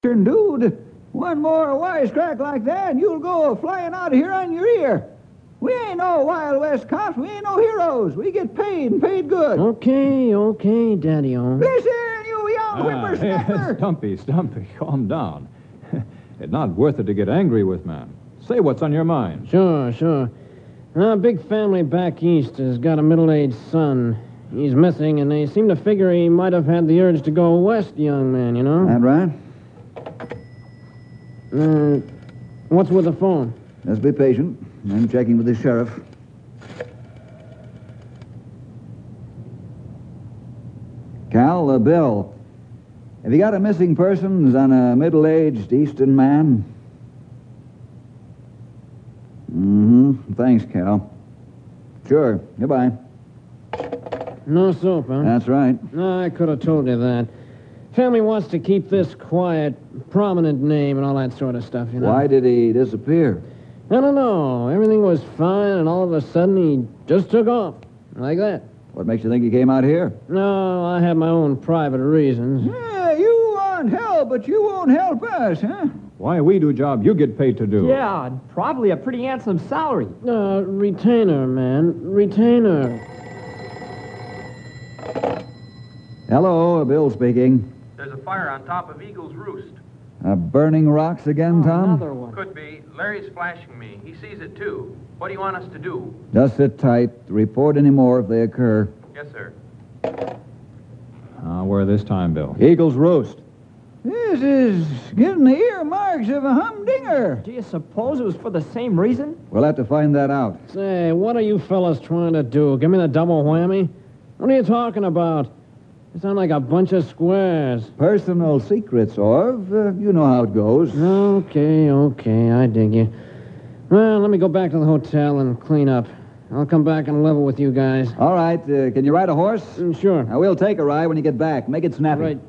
Western dude. One more wisecrack like that, and you'll go flying out of here on your ear. We ain't no Wild West cops. We ain't no heroes. We get paid, and paid good. Okay, Daddy-O. Listen, you young whippersnapper. Stumpy, calm down. It's not worth it to get angry with, man. Say what's on your mind. Sure. Our big family back east has got a middle-aged son. He's missing, and they seem to figure he might have had the urge to go west, young man, you know? That right? What's with the phone? Just be patient. I'm checking with the sheriff. Cal, Bill, have you got a missing persons on a middle-aged eastern man? Thanks, Cal. Sure. Goodbye. No soap, huh? That's right. No, I could have told you that. Family wants to keep this quiet, prominent name and all that sort of stuff, you know? Why did he disappear? I don't know. Everything was fine, and all of a sudden he just took off. Like that. What makes you think he came out here? No, I have my own private reasons. Yeah, you want help, but you won't help us, huh? Why we do job you get paid to do. Yeah, and probably a pretty handsome salary. Retainer, man. Retainer. Hello, Bill speaking. There's a fire on top of Eagle's Roost. Burning rocks again, Tom? Another one. Could be. Larry's flashing me. He sees it, too. What do you want us to do? Just sit tight. Report any more if they occur. Yes, sir. Where this time, Bill? Eagle's Roost. This is getting the earmarks of a humdinger. Do you suppose it was for the same reason? We'll have to find that out. Say, what are you fellas trying to do? Give me the double whammy? What are you talking about? You sound like a bunch of squares. Personal secrets, Orv. You know how it goes. Okay, I dig you. Well, let me go back to the hotel and clean up. I'll come back and level with you guys. All right. Can you ride a horse? Sure. Now, we'll take a ride when you get back. Make it snappy. Right.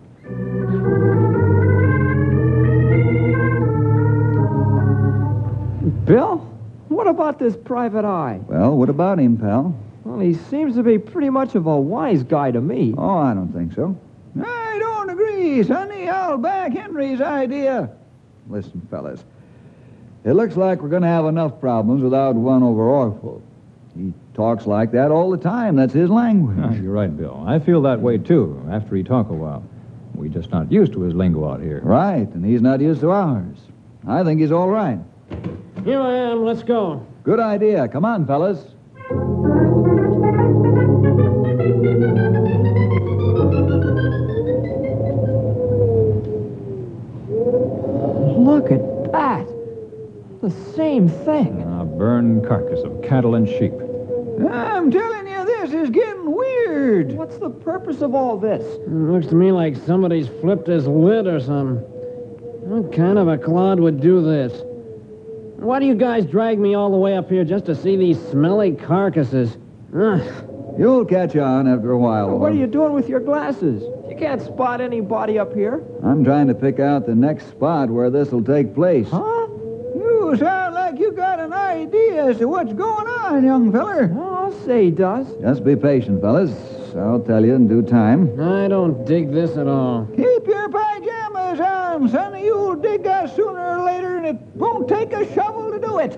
Bill, what about this private eye? Well, what about him, pal? Well, he seems to be pretty much of a wise guy to me. Oh, I don't think so. I don't agree, Sonny. I'll back Henry's idea. Listen, fellas. It looks like we're going to have enough problems without one over Orville. He talks like that all the time. That's his language. You're right, Bill. I feel that way, too, after he talk a while. We're just not used to his lingo out here. Right, and he's not used to ours. I think he's all right. Here I am. Let's go. Good idea. Come on, fellas. Look at that. The same thing. A burned carcass of cattle and sheep. I'm telling you, this is getting weird. What's the purpose of all this? Looks to me like somebody's flipped his lid or something. What kind of a clod would do this? Why do you guys drag me all the way up here just to see these smelly carcasses? Ugh. You'll catch on after a while, Orv. What are you doing with your glasses? You can't spot anybody up here. I'm trying to pick out the next spot where this will take place. Huh? You sound like you got an idea as to what's going on, young feller. Oh, I'll say he does. Just be patient, fellas. I'll tell you in due time. I don't dig this at all. Keep your pajamas on, Sonny. You'll dig us sooner or later, and it won't take a shovel to do it.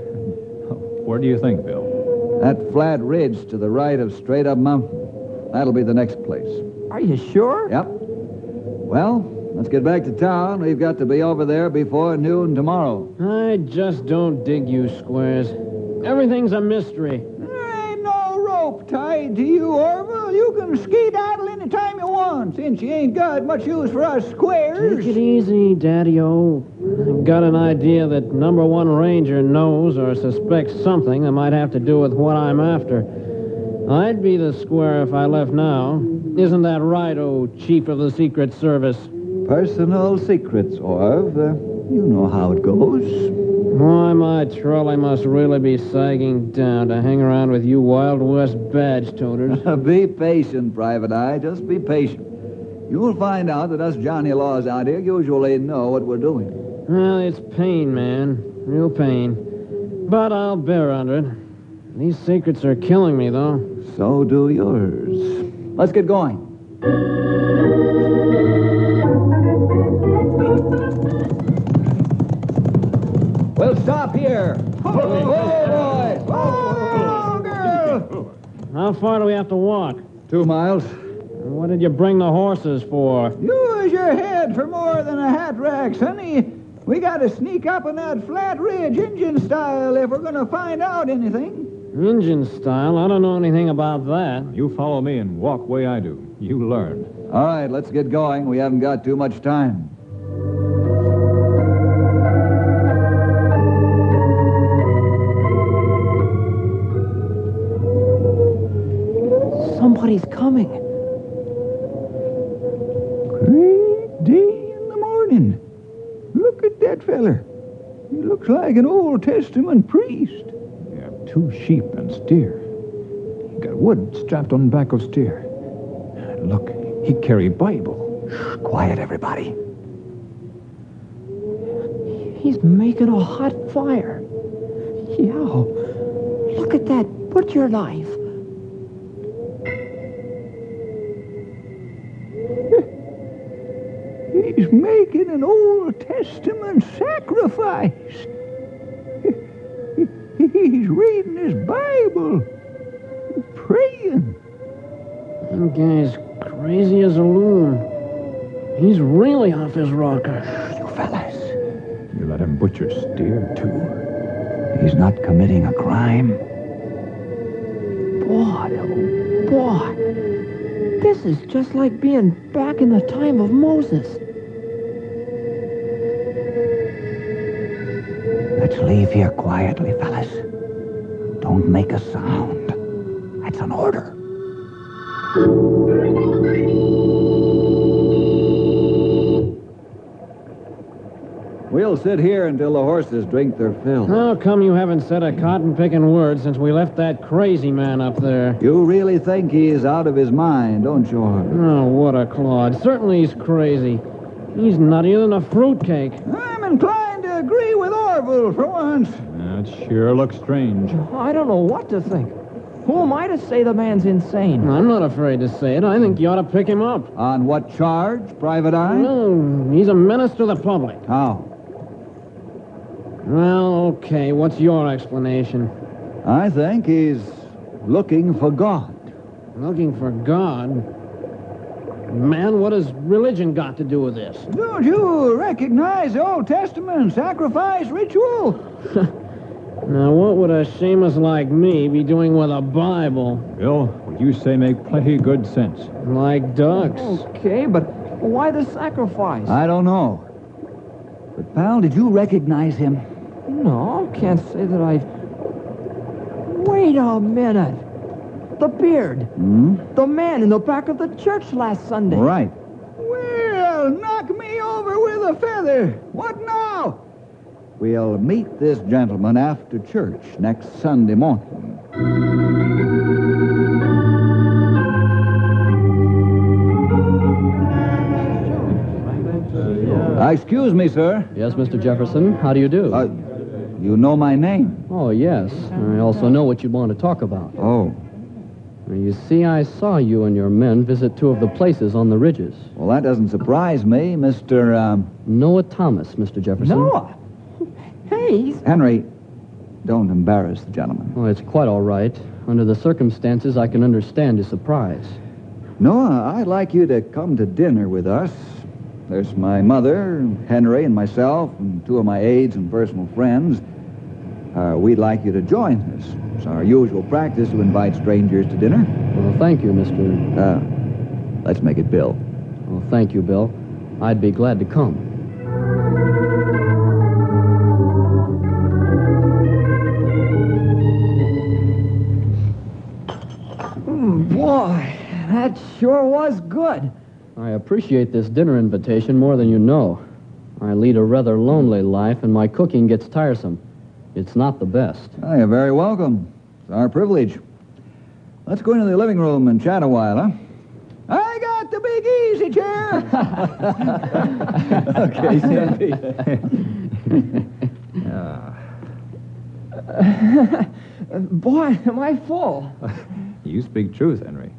Where do you think, Bill? That flat ridge to the right of Straight Up Mountain. That'll be the next place. Are you sure? Yep. Well, let's get back to town. We've got to be over there before noon tomorrow. I just don't dig you squares. Everything's a mystery. There ain't no rope tied to you, Orville. You can skedaddle any time you want, since you ain't got much use for us squares. Take it easy, Daddy-O. I've got an idea that number one ranger knows or suspects something that might have to do with what I'm after. I'd be the square if I left now. Isn't that right, oh Chief of the Secret Service? Personal secrets, Orv. You know how it goes. Why, my trolley must really be sagging down to hang around with you Wild West badge-toters. Be patient, Private Eye. Just be patient. You'll find out that us Johnny Laws out here usually know what we're doing. Well, it's pain, man. Real pain. But I'll bear under it. These secrets are killing me, though. So do yours. Let's get going. here. Whoa, boys. Whoa, girl. How far do we have to walk? 2 miles. What did you bring the horses for? Use your head for more than a hat rack, sonny. We got to sneak up on that flat ridge, Indian style, if we're going to find out anything. Indian style? I don't know anything about that. You follow me and walk way I do. You learn. All right, let's get going. We haven't got too much time. Somebody's coming. Great day in the morning. Look at that feller. He looks like an Old Testament priest. You have 2 sheep and steer. He got wood strapped on back of steer. And look, he carry Bible. Shh, quiet, everybody. He's making a hot fire. Yo, look at that butcher knife. He's making an Old Testament sacrifice. He's reading his Bible. Praying. That guy's crazy as a loon. He's really off his rocker. You fellas. You let him butcher steer, too. He's not committing a crime. Boy, oh boy. This is just like being back in the time of Moses. Let's leave here quietly, fellas. Don't make a sound. That's an order. We'll sit here until the horses drink their fill. How come you haven't said a cotton-picking word since we left that crazy man up there? You really think he's out of his mind, don't you, Harvey? Oh, what a clod. Certainly he's crazy. He's nuttier than a fruitcake. I'm inclined to agree with Orville for once. That sure looks strange. I don't know what to think. Who am I to say the man's insane? I'm not afraid to say it. I think you ought to pick him up. On what charge, Private Eye? Well, he's a menace to the public. How? Well, okay. What's your explanation? I think he's looking for God. Looking for God? Man, what has religion got to do with this? Don't you recognize the Old Testament sacrifice ritual? Now, what would a shamus like me be doing with a Bible? Bill, what you say make plenty good sense. Like ducks. Okay, but why the sacrifice? I don't know. But, pal, did you recognize him? No, can't say that I... Wait a minute. The beard. The man in the back of the church last Sunday. Right. Well, knock me over with a feather. What now? We'll meet this gentleman after church next Sunday morning. Excuse me, sir. Yes, Mr. Jefferson. How do you do? You know my name? Oh, yes. I also know what you'd want to talk about. Oh. You see, I saw you and your men visit 2 of the places on the ridges. Well, that doesn't surprise me, Mr. Noah Thomas, Mr. Jefferson. Noah? Hey, he's... Henry, don't embarrass the gentleman. Oh, it's quite all right. Under the circumstances, I can understand his surprise. Noah, I'd like you to come to dinner with us. There's my mother, Henry, and myself, and 2 of my aides and personal friends. We'd like you to join us. It's our usual practice to invite strangers to dinner. Well, thank you, Mr. Let's make it Bill. Well, thank you, Bill. I'd be glad to come. Boy, that sure was good. I appreciate this dinner invitation more than you know. I lead a rather lonely life, and my cooking gets tiresome. It's not the best. Oh, you're very welcome. It's our privilege. Let's go into the living room and chat a while, huh? I got the big easy chair. Okay, Sandy. Boy, am I full. You speak truth, Henry.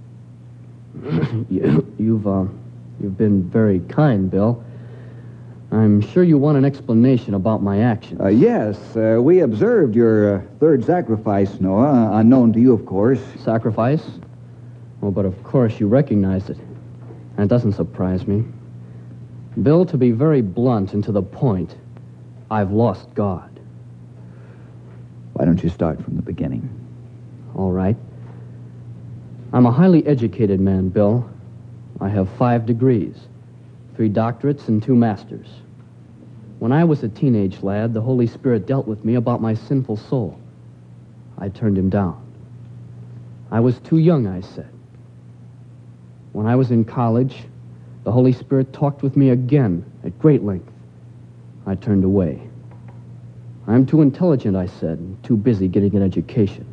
You've been very kind, Bill. I'm sure you want an explanation about my actions. Yes, we observed your third sacrifice, Noah, unknown to you, of course. Sacrifice? Oh, but of course you recognized it. That doesn't surprise me. Bill, to be very blunt and to the point, I've lost God. Why don't you start from the beginning? All right. I'm a highly educated man, Bill. I have 5 degrees, 3 doctorates and 2 masters. When I was a teenage lad, the Holy Spirit dealt with me about my sinful soul. I turned him down. I was too young, I said. When I was in college, the Holy Spirit talked with me again at great length. I turned away. I'm too intelligent, I said, and too busy getting an education.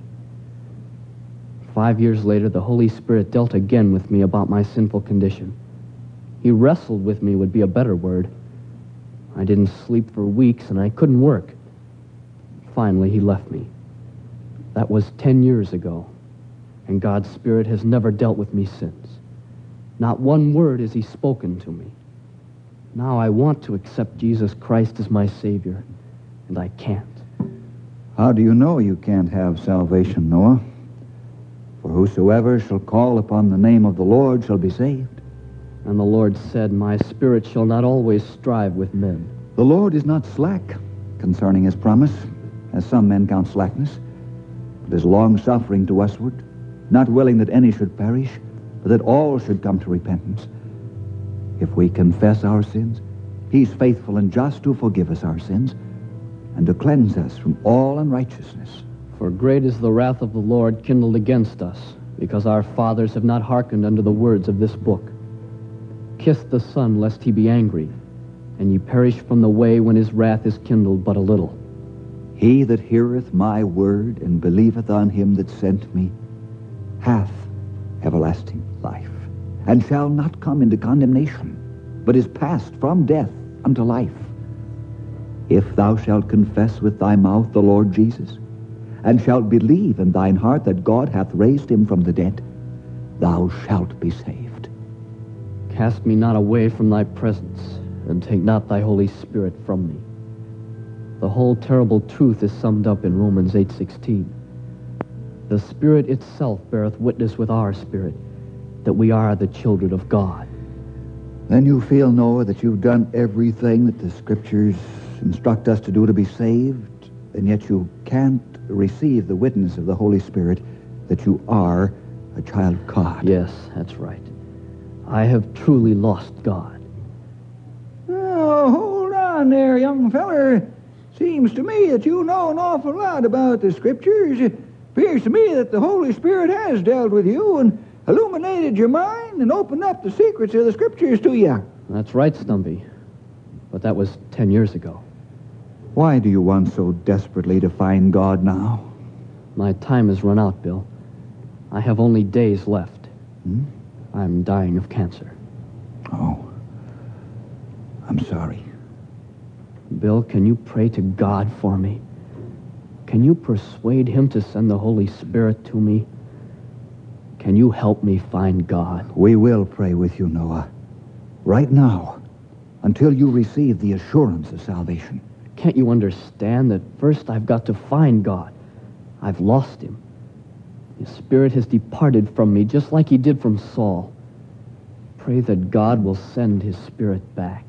5 years later, the Holy Spirit dealt again with me about my sinful condition. He wrestled with me would be a better word. I didn't sleep for weeks, and I couldn't work. Finally, he left me. That was 10 years ago, and God's Spirit has never dealt with me since. Not one word has he spoken to me. Now I want to accept Jesus Christ as my Savior, and I can't. How do you know you can't have salvation, Noah? For whosoever shall call upon the name of the Lord shall be saved. And the Lord said, my spirit shall not always strive with men. The Lord is not slack concerning his promise, as some men count slackness, but is long-suffering to usward, not willing that any should perish, but that all should come to repentance. If we confess our sins, he's faithful and just to forgive us our sins and to cleanse us from all unrighteousness. For great is the wrath of the Lord kindled against us, because our fathers have not hearkened unto the words of this book. Kiss the Son, lest he be angry, and ye perish from the way when his wrath is kindled but a little. He that heareth my word and believeth on him that sent me hath everlasting life, and shall not come into condemnation, but is passed from death unto life. If thou shalt confess with thy mouth the Lord Jesus, and shalt believe in thine heart that God hath raised him from the dead, thou shalt be saved. Cast me not away from thy presence, and take not thy Holy Spirit from me. The whole terrible truth is summed up in Romans 8:16. The Spirit itself beareth witness with our spirit that we are the children of God. Then you feel, Noah, that you've done everything that the Scriptures instruct us to do to be saved, and yet you can't receive the witness of the Holy Spirit that you are a child of God. Yes, that's right. I have truly lost God. Oh, hold on there, young feller. Seems to me that you know an awful lot about the Scriptures. It appears to me that the Holy Spirit has dealt with you and illuminated your mind and opened up the secrets of the Scriptures to you. That's right, Stumpy. But that was 10 years ago. Why do you want so desperately to find God now? My time has run out, Bill. I have only days left. I'm dying of cancer. Oh, I'm sorry. Bill, can you pray to God for me? Can you persuade him to send the Holy Spirit to me? Can you help me find God? We will pray with you, Noah. Right now, until you receive the assurance of salvation. Can't you understand that first I've got to find God? I've lost him. His Spirit has departed from me just like he did from Saul. Pray that God will send his Spirit back.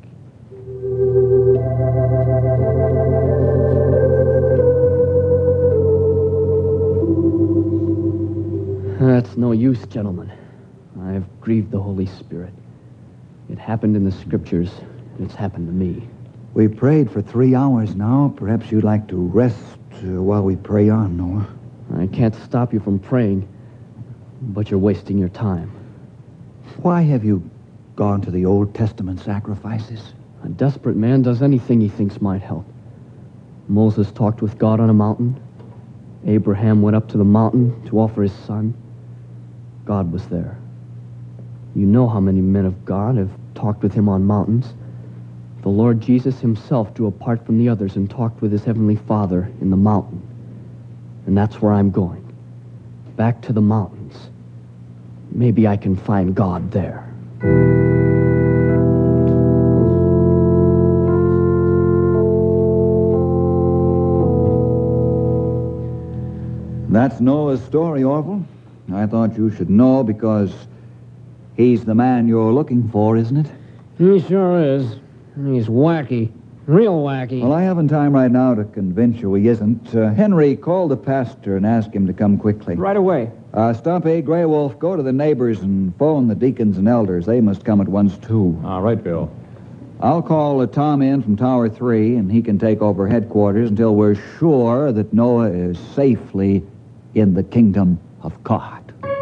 That's no use, gentlemen. I've grieved the Holy Spirit. It happened in the Scriptures, and it's happened to me. We prayed for 3 hours now. Perhaps you'd like to rest while we pray on, Noah. I can't stop you from praying, but you're wasting your time. Why have you gone to the Old Testament sacrifices? A desperate man does anything he thinks might help. Moses talked with God on a mountain. Abraham went up to the mountain to offer his son. God was there. You know how many men of God have talked with him on mountains. The Lord Jesus himself drew apart from the others and talked with his heavenly Father in the mountain. And that's where I'm going. Back to the mountains. Maybe I can find God there. That's Noah's story, Orville. I thought you should know because he's the man you're looking for, isn't it? He sure is. He's wacky. Real wacky. Well, I haven't time right now to convince you he isn't. Henry, call the pastor and ask him to come quickly. Right away. Stumpy, Grey Wolf, go to the neighbors and phone the deacons and elders. They must come at once, too. All right, Bill. I'll call Tom in from Tower 3, and he can take over headquarters until we're sure that Noah is safely in the kingdom of God.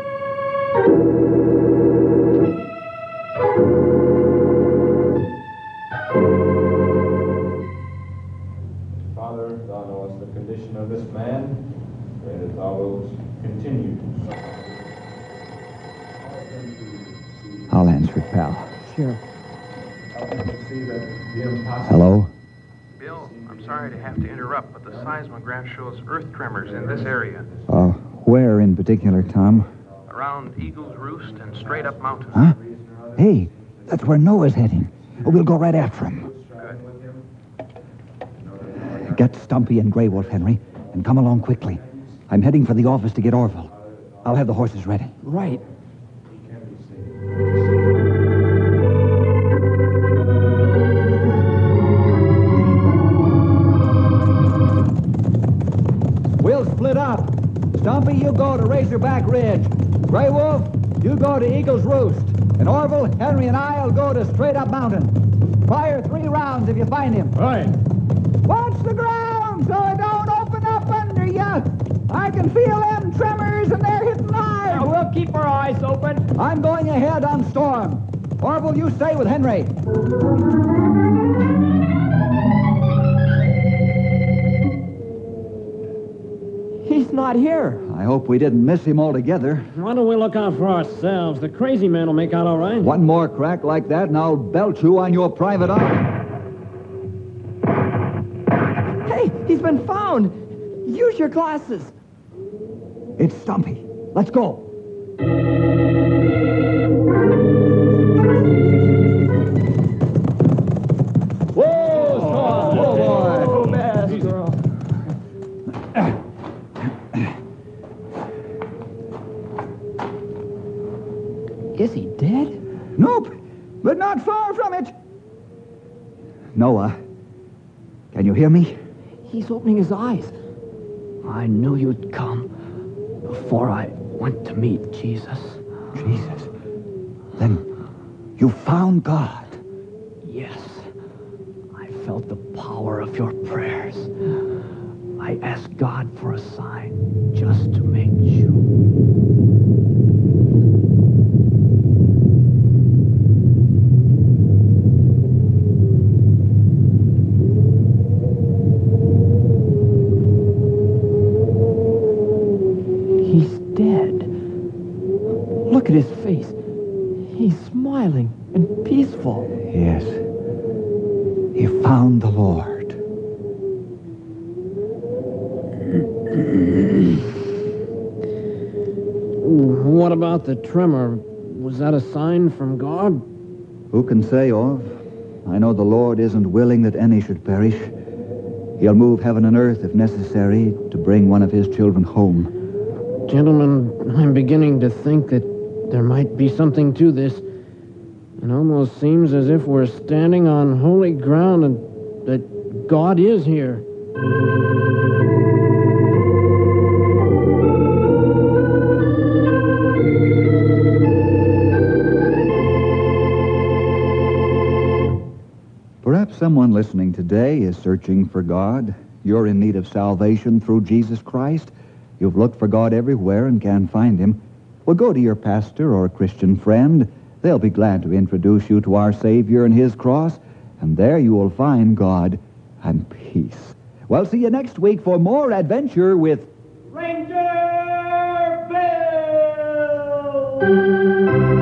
Father, thou knowest the condition of this man. Pray that thou wilt continue to I'll answer it, pal. Sure. help him to see that the impossible. Hello? Bill, I'm sorry to have to interrupt, but the seismograph shows earth tremors in this area. Where in particular, Tom? Around Eagle's Roost and straight up mountain. Huh? Hey, that's where Noah's heading. We'll go right after him. Get Stumpy and Grey Wolf, Henry, and come along quickly. I'm heading for the office to get Orville. I'll have the horses ready. Right. We'll split up. Stumpy, you go to Razorback Ridge. Grey Wolf, you go to Eagle's Roost. And Orville, Henry, and I'll go to Straight Up Mountain. Fire 3 rounds if you find him. Right. Watch the ground so it don't open up under you. I can feel them tremors and they're hitting hard. We'll keep our eyes open. I'm going ahead on Storm. Orville, you stay with Henry. He's not here. I hope we didn't miss him altogether. Why don't we look out for ourselves? The crazy man will make out all right. One more crack like that and I'll belt you on your private eye. Hey, he's been found. Use your glasses. It's Stumpy. Let's go. Oh, man, girl. Is he dead? Nope, but not far from it. Noah, can you hear me? He's opening his eyes. I knew you'd come before I went to meet Jesus. Jesus. Then you found God. Yes, I felt the power of your prayers. I asked God for a sign just to make sure. He's dead. Look at his face. He's smiling and peaceful. Yes. He found the Lord. What about the tremor? Was that a sign from God? Who can say, Orv? I know the Lord isn't willing that any should perish. He'll move heaven and earth if necessary to bring one of his children home. Gentlemen, I'm beginning to think that there might be something to this. It almost seems as if we're standing on holy ground and that God is here. Perhaps someone listening today is searching for God. You're in need of salvation through Jesus Christ. You've looked for God everywhere and can't find him. Well, go to your pastor or Christian friend. They'll be glad to introduce you to our Savior and his cross, and there you will find God and peace. Well, see you next week for more adventure with Ranger Bill!